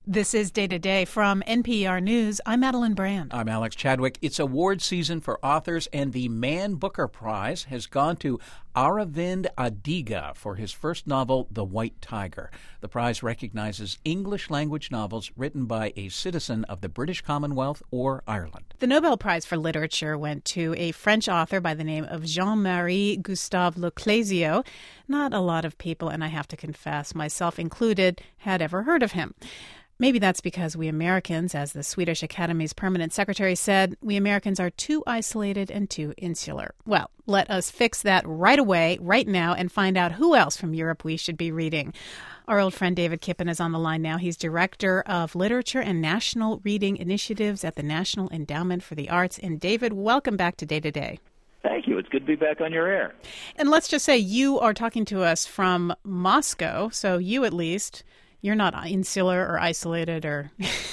This is Day to Day from NPR News. I'm Madeline Brand. I'm Alex Chadwick. It's award season for authors, and the Man Booker Prize has gone to Aravind Adiga for his first novel, The White Tiger. The prize recognizes English-language novels written by a citizen of the British Commonwealth or Ireland. The Nobel Prize for Literature went to a French author by the name of Jean-Marie Gustave Leclésio. Not a lot of people, and I have to confess, myself included, had ever heard of him. Maybe that's because we Americans, as the Swedish Academy's permanent secretary said, we Americans are too isolated and too insular. Well, let us fix that right away, right now, and find out who else from Europe we should be reading. Our old friend David Kippen is on the line now. He's Director of Literature and National Reading Initiatives at the National Endowment for the Arts. And David, welcome back to Day to Day. Thank you. It's good to be back on your air. And let's just say you are talking to us from Moscow, so you at least... You're not insular or isolated or...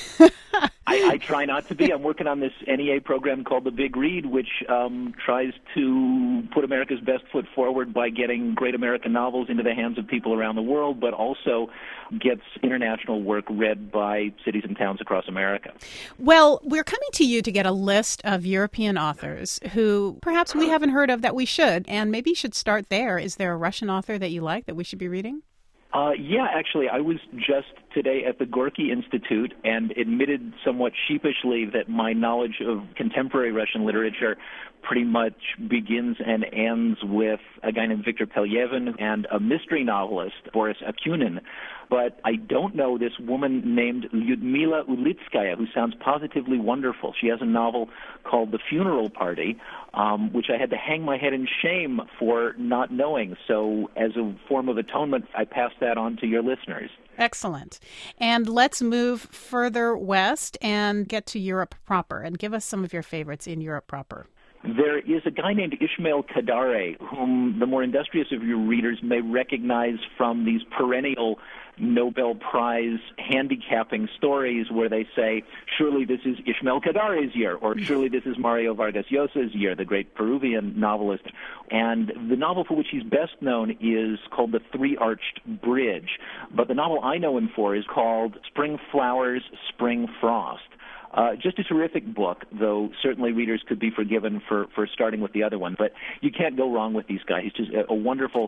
I try not to be. I'm working on this NEA program called The Big Read, which tries to put America's best foot forward by getting great American novels into the hands of people around the world, but also gets international work read by cities and towns across America. Well, we're coming to you to get a list of European authors who perhaps we haven't heard of that we should, and maybe you should start there. Is there a Russian author that you like that we should be reading? Yeah, actually, I was just today at the Gorky Institute and admitted somewhat sheepishly that my knowledge of contemporary Russian literature pretty much begins and ends with a guy named Viktor Pelyevin and a mystery novelist, Boris Akunin. But I don't know this woman named Lyudmila Ulitskaya, who sounds positively wonderful. She has a novel called The Funeral Party, which I had to hang my head in shame for not knowing. So as a form of atonement, I pass that on to your listeners. Excellent. And let's move further west and get to Europe proper and give us some of your favorites in Europe proper. There is a guy named Ismail Kadare, whom the more industrious of your readers may recognize from these perennial Nobel Prize handicapping stories where they say, surely this is Ismail Kadare's year, or surely this is Mario Vargas Llosa's year, the great Peruvian novelist. And the novel for which he's best known is called The Three-Arched Bridge. But the novel I know him for is called Spring Flowers, Spring Frost. Just a terrific book, though certainly readers could be forgiven for starting with the other one. But you can't go wrong with these guys. He's just a wonderful,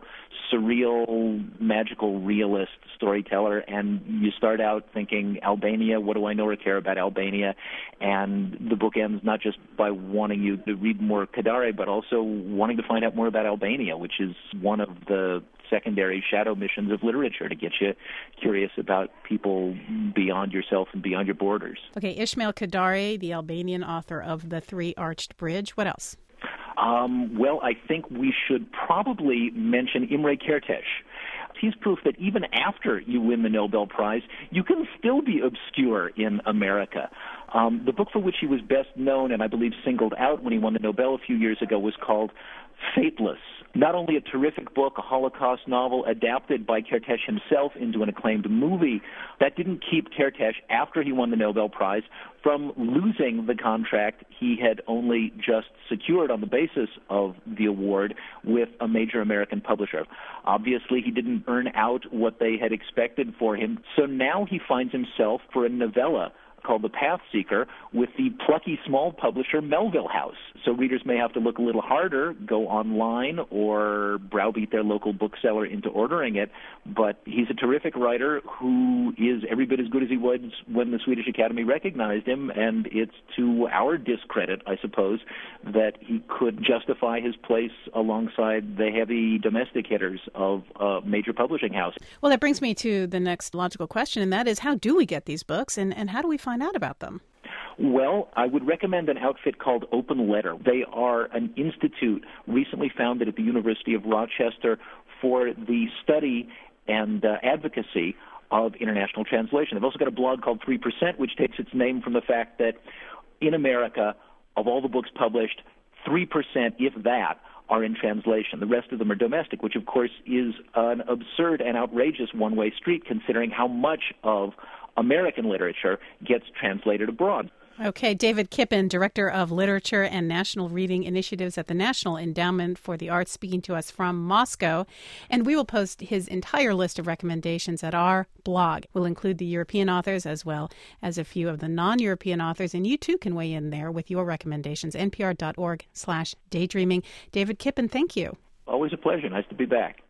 surreal, magical, realist storyteller. And you start out thinking, Albania, what do I know or care about Albania? And the book ends not just by wanting you to read more Kadare, but also wanting to find out more about Albania, which is one of the secondary shadow missions of literature, to get you curious about people beyond yourself and beyond your borders. Okay, Ismail Kadare, the Albanian author of The Three-Arched Bridge. What else? Well, I think we should probably mention Imre Kertész. He's proof that even after you win the Nobel Prize, you can still be obscure in America. The book for which he was best known and I believe singled out when he won the Nobel a few years ago was called Fateless. Not only a terrific book, a Holocaust novel adapted by Kertész himself into an acclaimed movie, that didn't keep Kertész, after he won the Nobel Prize, from losing the contract he had only just secured on the basis of the award with a major American publisher. Obviously, he didn't earn out what they had expected for him, so now he finds himself for a novella called The Path Seeker with the plucky small publisher Melville House. So readers may have to look a little harder, go online, or browbeat their local bookseller into ordering it. But he's a terrific writer who is every bit as good as he was when the Swedish Academy recognized him, and it's to our discredit, I suppose, that he could justify his place alongside the heavy domestic hitters of a major publishing house. Well, that brings me to the next logical question, and that is, how do we get these books, and how do we find out about them? Well, I would recommend an outfit called Open Letter. They are an institute recently founded at the University of Rochester for the study and advocacy of international translation. They've also got a blog called 3%, which takes its name from the fact that in America, of all the books published, 3%, if that, are in translation. The rest of them are domestic, which, of course, is an absurd and outrageous one-way street, considering how much of American literature gets translated abroad. Okay, David Kippen, Director of Literature and National Reading Initiatives at the National Endowment for the Arts, speaking to us from Moscow. And we will post his entire list of recommendations at our blog. We'll include the European authors as well as a few of the non-European authors, and you too can weigh in there with your recommendations. npr.org/daydreaming. David Kippen, thank you. Always a pleasure. Nice to be back.